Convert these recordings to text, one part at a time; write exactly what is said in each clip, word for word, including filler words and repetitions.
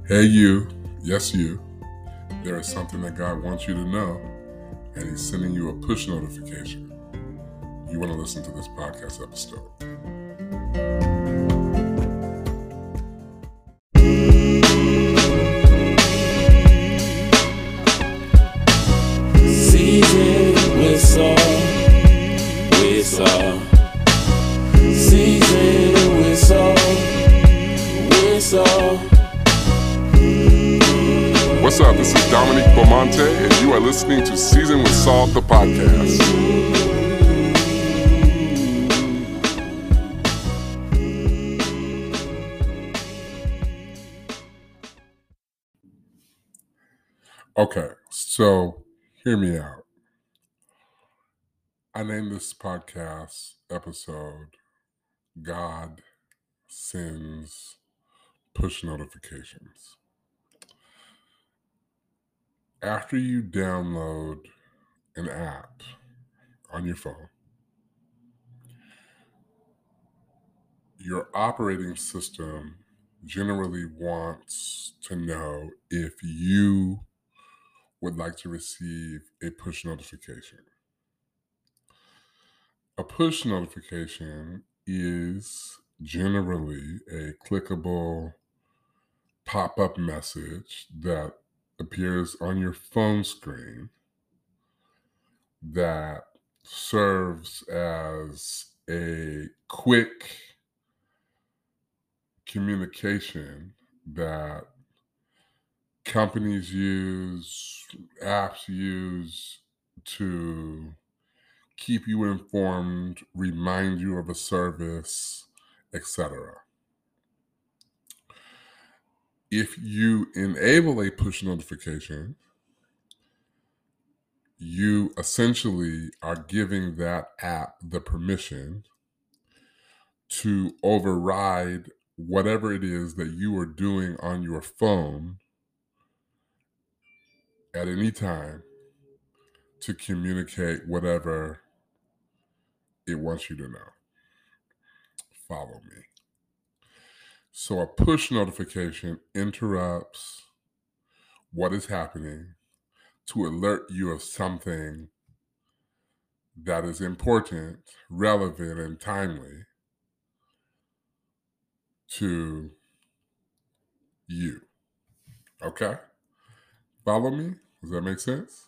Hey you, yes you, there is something that God wants you to know, and He's sending you a push notification. You want to listen to this podcast episode. Season with Saul, with Saul. Season with Saul, with Saul. What's up? This is Dominique Beaumonte, and you are listening to Season with Saul, the podcast. Okay, so hear me out. I named this podcast episode God Sends Push Notifications. After you download an app on your phone, your operating system generally wants to know if you would like to receive a push notification. A push notification is generally a clickable pop-up message that appears on your phone screen that serves as a quick communication that companies use, apps use to keep you informed, remind you of a service, et cetera. If you enable a push notification, you essentially are giving that app the permission to override whatever it is that you are doing on your phone at any time to communicate whatever it wants you to know. Follow me. So a push notification interrupts what is happening to alert you of something that is important, relevant, and timely to you. Okay? Follow me? Does that make sense?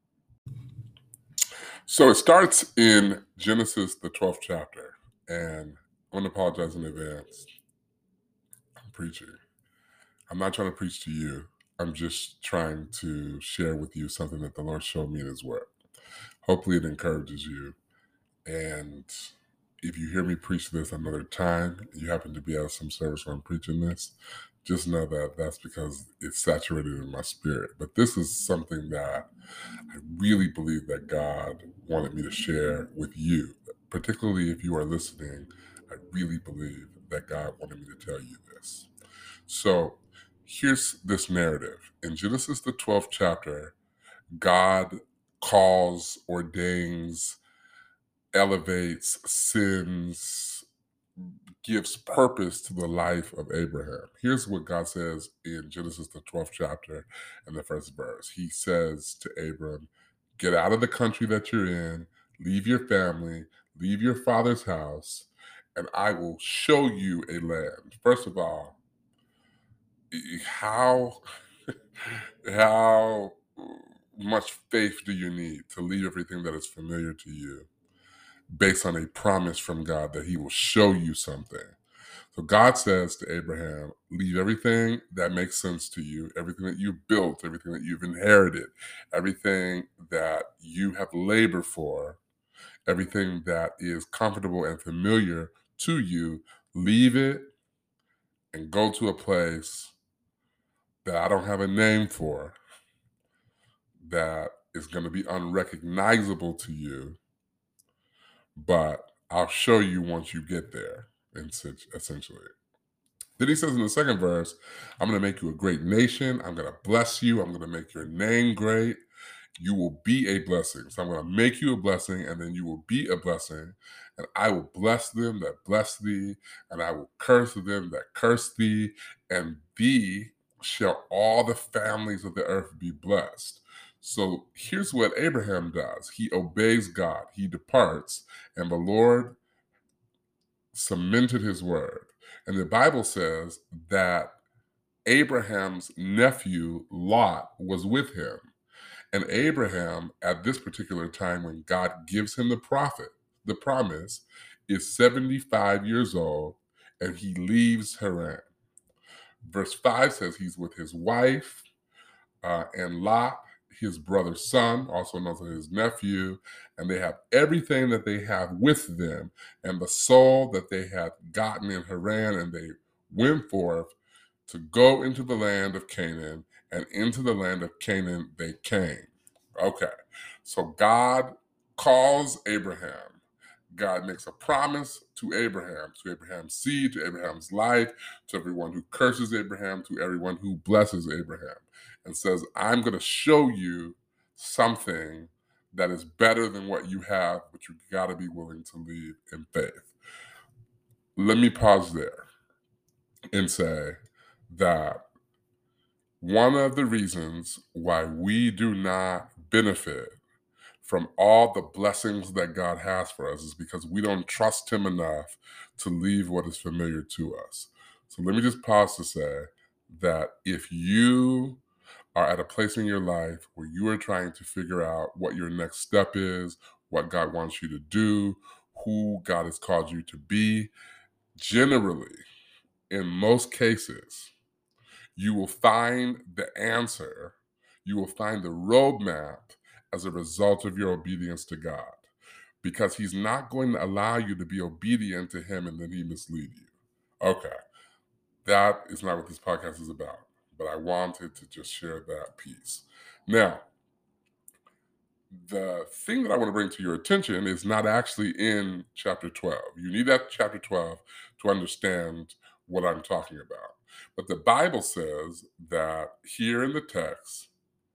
So it starts in Genesis, the twelfth chapter, and I'm going to apologize in advance. I'm preaching. I'm not trying to preach to you. I'm just trying to share with you something that the Lord showed me in His Word. Hopefully it encourages you. And if you hear me preach this another time, you happen to be at some service where I'm preaching this, just know that that's because it's saturated in my spirit. But this is something that I really believe that God wanted me to share with you, particularly if you are listening. I really believe that God wanted me to tell you this. So here's this narrative. In Genesis, the twelfth chapter, God calls, ordains, elevates, sends, gives purpose to the life of Abraham. Here's what God says in Genesis, the twelfth chapter, and the first verse. He says to Abram, get out of the country that you're in, leave your family, leave your father's house, and I will show you a land. First of all, how, how much faith do you need to leave everything that is familiar to you based on a promise from God that He will show you something? So God says to Abraham, leave everything that makes sense to you, everything that you've built, everything that you've inherited, everything that you have labored for, everything that is comfortable and familiar to you, leave it and go to a place that I don't have a name for, that is going to be unrecognizable to you, but I'll show you once you get there, essentially. Then he says in the second verse, I'm going to make you a great nation. I'm going to bless you. I'm going to make your name great. You will be a blessing. So I'm going to make you a blessing, and then you will be a blessing. And I will bless them that bless thee, and I will curse them that curse thee, and thee shall all the families of the earth be blessed. So here's what Abraham does. He obeys God. He departs, and the Lord cemented his word. And the Bible says that Abraham's nephew Lot was with him. And Abraham, at this particular time when God gives him the prophet, the promise, is seventy-five years old, and he leaves Haran. Verse five says he's with his wife uh, and Lot, his brother's son, also known as his nephew, and they have everything that they have with them and the soul that they had gotten in Haran, and they went forth to go into the land of Canaan, and into the land of Canaan they came. Okay, so God calls Abraham. God makes a promise to Abraham, to Abraham's seed, to Abraham's life, to everyone who curses Abraham, to everyone who blesses Abraham, and says, I'm going to show you something that is better than what you have, but you got to be willing to lead in faith. Let me pause there and say that one of the reasons why we do not benefit from all the blessings that God has for us is because we don't trust him enough to leave what is familiar to us. So let me just pause to say that if you are at a place in your life where you are trying to figure out what your next step is, what God wants you to do, who God has called you to be, generally, in most cases, you will find the answer, you will find the roadmap as a result of your obedience to God, because he's not going to allow you to be obedient to him and then he mislead you. Okay, that is not what this podcast is about, but I wanted to just share that piece. Now, the thing that I want to bring to your attention is not actually in chapter twelve. You need that chapter twelve to understand what I'm talking about. But the Bible says that here in the text,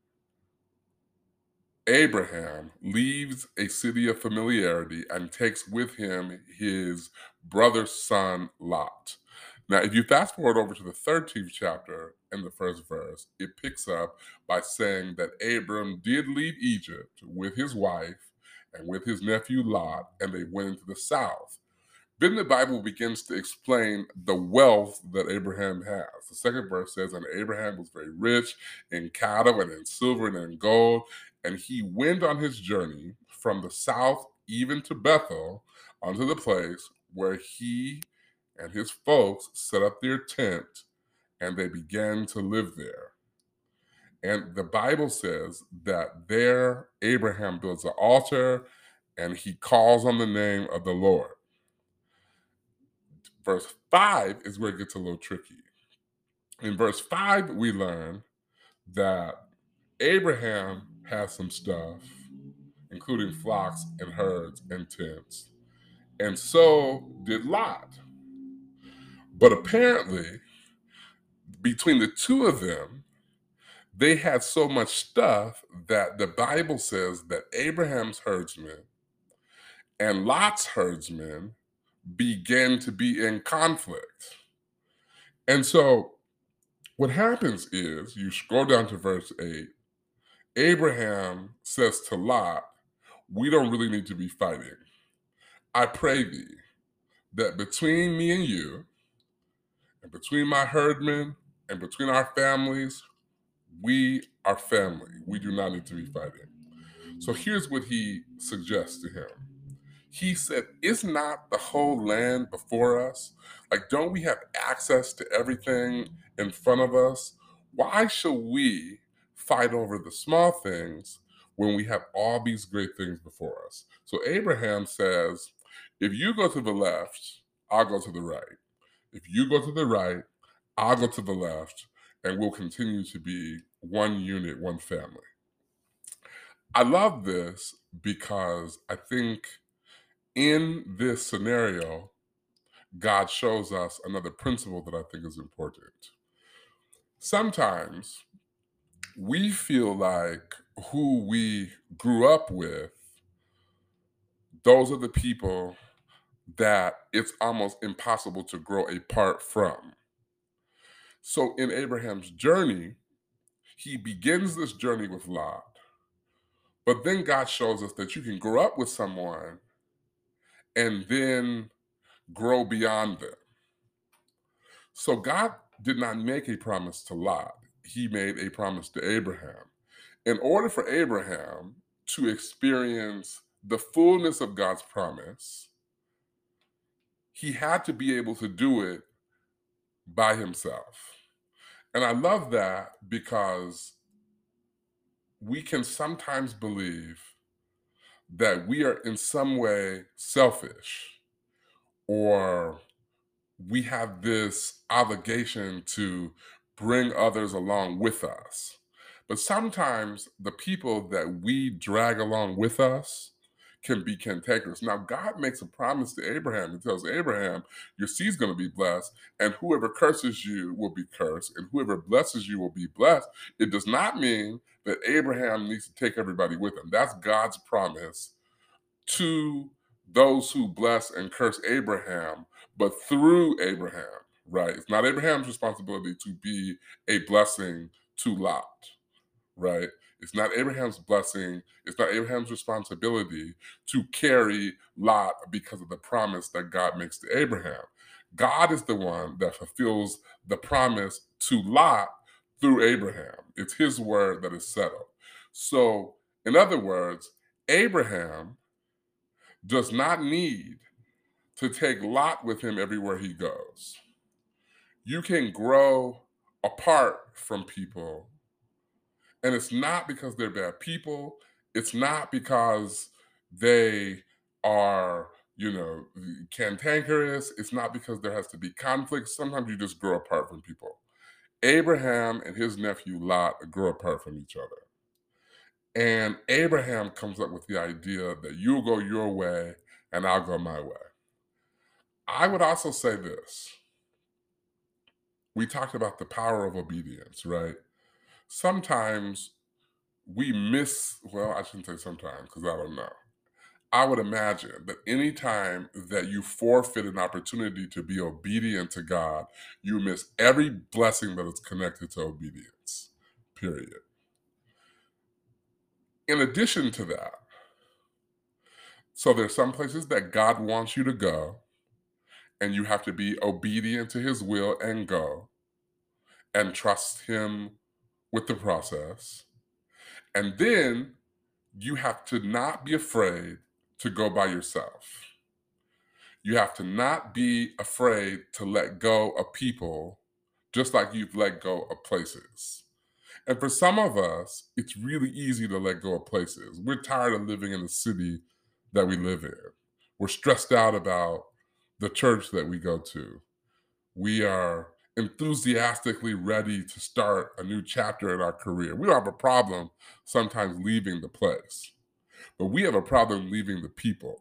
Abraham leaves a city of familiarity and takes with him his brother's son, Lot. Now, if you fast forward over to the thirteenth chapter in the first verse, it picks up by saying that Abram did leave Egypt with his wife and with his nephew Lot, and they went into the south. Then the Bible begins to explain the wealth that Abraham has. The second verse says, and Abraham was very rich in cattle and in silver and in gold, and he went on his journey from the south even to Bethel, unto the place where he and his folks set up their tent, and they began to live there. And the Bible says that there Abraham builds an altar, and he calls on the name of the Lord. Verse five is where it gets a little tricky. In verse five, we learn that Abraham has some stuff, including flocks and herds and tents, and so did Lot. But apparently, between the two of them, they had so much stuff that the Bible says that Abraham's herdsmen and Lot's herdsmen began to be in conflict. And so what happens is, you scroll down to verse eight, Abraham says to Lot, we don't really need to be fighting. I pray thee that between me and you, and between my herdmen, and between our families, we are family. We do not need to be fighting. So here's what he suggests to him. He said, is not the whole land before us? Like, don't we have access to everything in front of us? Why should we fight over the small things when we have all these great things before us? So Abraham says, if you go to the left, I'll go to the right. If you go to the right, I'll go to the left, and we'll continue to be one unit, one family. I love this because I think in this scenario, God shows us another principle that I think is important. Sometimes we feel like who we grew up with, those are the people that it's almost impossible to grow apart from. So in Abraham's journey, he begins this journey with Lot. But then God shows us that you can grow up with someone and then grow beyond them. So God did not make a promise to Lot. He made a promise to Abraham. In order for Abraham to experience the fullness of God's promise, he had to be able to do it by himself. And I love that because we can sometimes believe that we are in some way selfish, or we have this obligation to bring others along with us. But sometimes the people that we drag along with us can be cantankerous. Now, God makes a promise to Abraham. He tells Abraham, your seed's going to be blessed, and whoever curses you will be cursed, and whoever blesses you will be blessed. It does not mean that Abraham needs to take everybody with him. That's God's promise to those who bless and curse Abraham, but through Abraham, right? It's not Abraham's responsibility to be a blessing to Lot, right? It's not Abraham's blessing. It's not Abraham's responsibility to carry Lot because of the promise that God makes to Abraham. God is the one that fulfills the promise to Lot through Abraham. It's his word that is settled. So, in other words, Abraham does not need to take Lot with him everywhere he goes. You can grow apart from people, and it's not because they're bad people. It's not because they are, you know, cantankerous. It's not because there has to be conflict. Sometimes you just grow apart from people. Abraham and his nephew Lot grow apart from each other. And Abraham comes up with the idea that you'll go your way and I'll go my way. I would also say this. We talked about the power of obedience, right? Sometimes we miss, well, I shouldn't say sometimes because I don't know. I would imagine that any time that you forfeit an opportunity to be obedient to God, you miss every blessing that is connected to obedience, period. In addition to that, so there's some places that God wants you to go, and you have to be obedient to his will and go and trust him with the process. And then you have to not be afraid to go by yourself. You have to not be afraid to let go of people, just like you've let go of places. And for some of us, it's really easy to let go of places. We're tired of living in the city that we live in. We're stressed out about the church that we go to. We are enthusiastically ready to start a new chapter in our career. We don't have a problem sometimes leaving the place, but we have a problem leaving the people.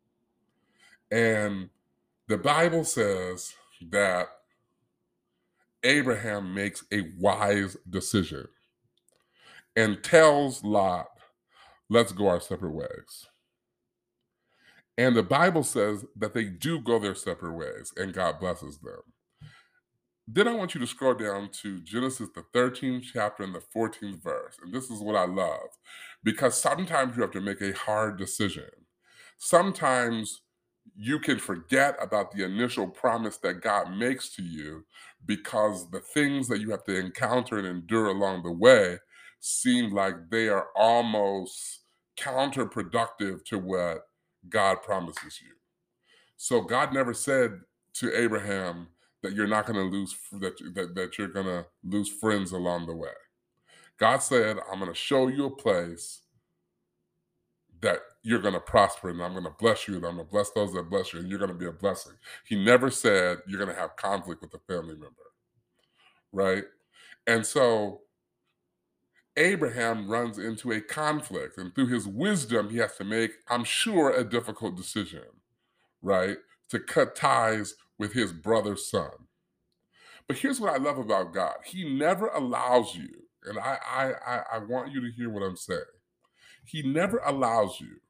And the Bible says that Abraham makes a wise decision and tells Lot, let's go our separate ways. And the Bible says that they do go their separate ways and God blesses them. Then I want you to scroll down to Genesis, the thirteenth chapter and the fourteenth verse. And this is what I love, because sometimes you have to make a hard decision. Sometimes you can forget about the initial promise that God makes to you because the things that you have to encounter and endure along the way seem like they are almost counterproductive to what God promises you. So God never said to Abraham that you're not going to lose, that, that, that you're going to lose friends along the way. God said, I'm going to show you a place that you're going to prosper, and I'm going to bless you, and I'm going to bless those that bless you, and you're going to be a blessing. He never said you're going to have conflict with a family member, right? And so Abraham runs into a conflict, and through his wisdom, he has to make, I'm sure, a difficult decision, right? To cut ties with his brother's son. But here's what I love about God. He never allows you, and I, I, I, I want you to hear what I'm saying. He never allows you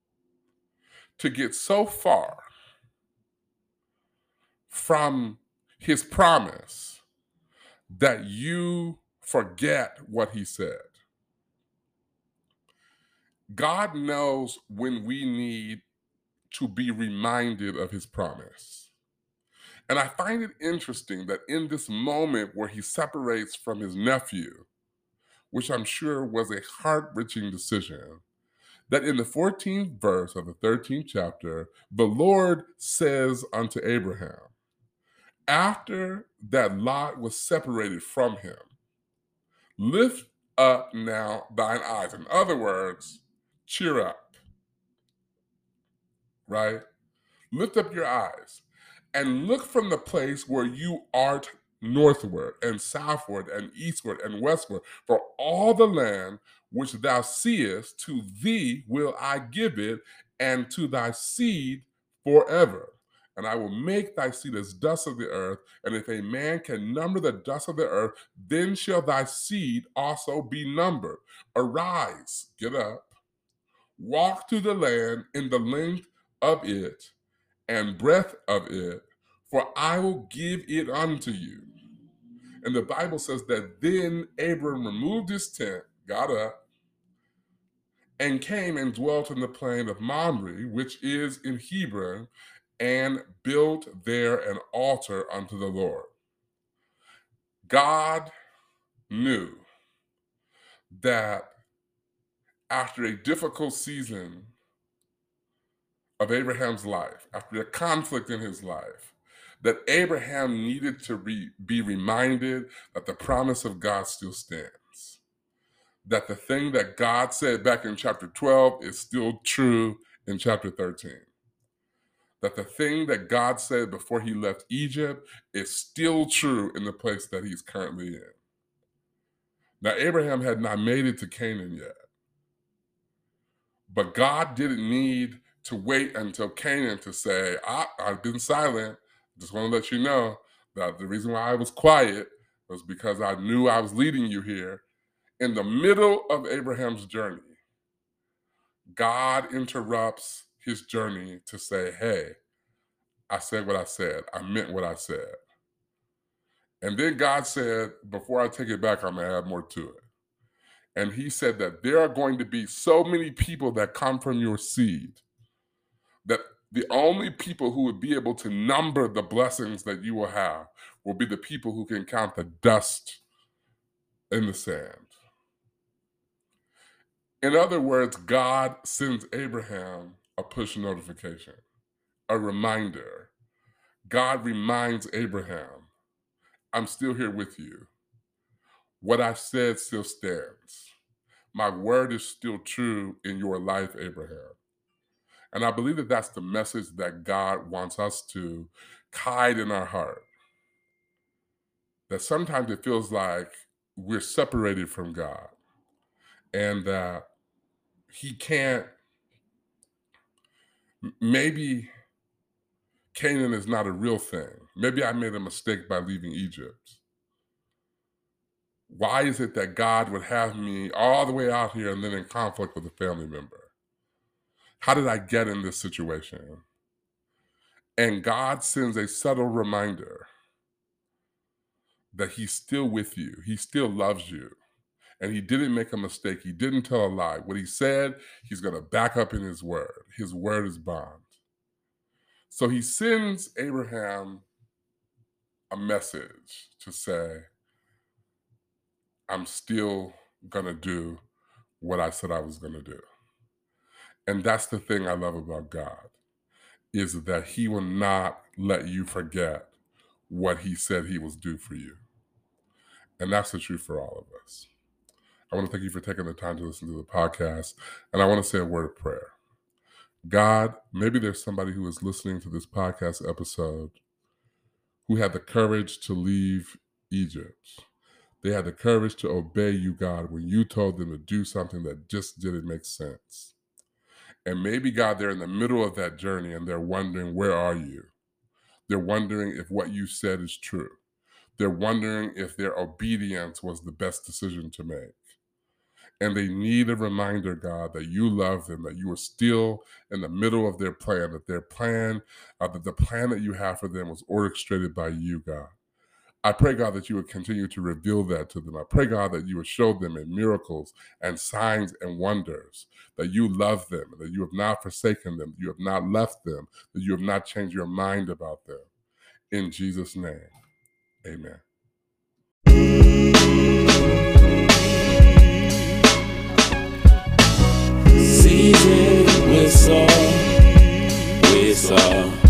to get so far from his promise that you forget what he said. God knows when we need to be reminded of his promise. And I find it interesting that in this moment where he separates from his nephew, which I'm sure was a heart-wrenching decision, that in the fourteenth verse of the thirteenth chapter, the Lord says unto Abraham, after that Lot was separated from him, lift up now thine eyes. In other words, cheer up, right? Lift up your eyes and look from the place where you art northward and southward and eastward and westward, for all the land which thou seest, to thee will I give it, and to thy seed forever. And I will make thy seed as dust of the earth, and if a man can number the dust of the earth, then shall thy seed also be numbered. Arise, get up, walk through the land in the length of it, and breadth of it, for I will give it unto you. And the Bible says that then Abram removed his tent, got up, and came and dwelt in the plain of Mamre, which is in Hebron, and built there an altar unto the Lord. God knew that after a difficult season of Abraham's life, after a conflict in his life, that Abraham needed to re- be reminded that the promise of God still stands. That the thing that God said back in chapter twelve is still true in chapter thirteen. That the thing that God said before he left Egypt is still true in the place that he's currently in. Now, Abraham had not made it to Canaan yet, but God didn't need to wait until Canaan to say, ah, I've been silent. Just want to let you know that the reason why I was quiet was because I knew I was leading you here. In the middle of Abraham's journey, God interrupts his journey to say, hey, I said what I said. I meant what I said. And then God said, before I take it back, I'm going to add more to it. And he said that there are going to be so many people that come from your seed that the only people who would be able to number the blessings that you will have will be the people who can count the dust in the sand. In other words, God sends Abraham a push notification, a reminder. God reminds Abraham, I'm still here with you. What I said still stands. My word is still true in your life, Abraham. And I believe that that's the message that God wants us to hide in our heart. That sometimes it feels like we're separated from God and that he can't, maybe Canaan is not a real thing. Maybe I made a mistake by leaving Egypt. Why is it that God would have me all the way out here and then in conflict with a family member? How did I get in this situation? And God sends a subtle reminder that he's still with you. He still loves you. And he didn't make a mistake. He didn't tell a lie. What he said, he's going to back up in his word. His word is bond. So he sends Abraham a message to say, I'm still going to do what I said I was going to do. And that's the thing I love about God, is that he will not let you forget what he said he was due for you. And that's the truth for all of us. I want to thank you for taking the time to listen to the podcast. And I want to say a word of prayer. God, maybe there's somebody who is listening to this podcast episode who had the courage to leave Egypt. They had the courage to obey you, God, when you told them to do something that just didn't make sense. And maybe, God, they're in the middle of that journey and they're wondering, where are you? They're wondering if what you said is true. They're wondering if their obedience was the best decision to make. And they need a reminder, God, that you love them, that you are still in the middle of their plan, that their plan, uh, that the plan that you have for them was orchestrated by you, God. I pray, God, that you would continue to reveal that to them. I pray, God, that you would show them in miracles and signs and wonders that you love them, that you have not forsaken them, you have not left them, that you have not changed your mind about them. In Jesus' name, amen. Season whistle, whistle.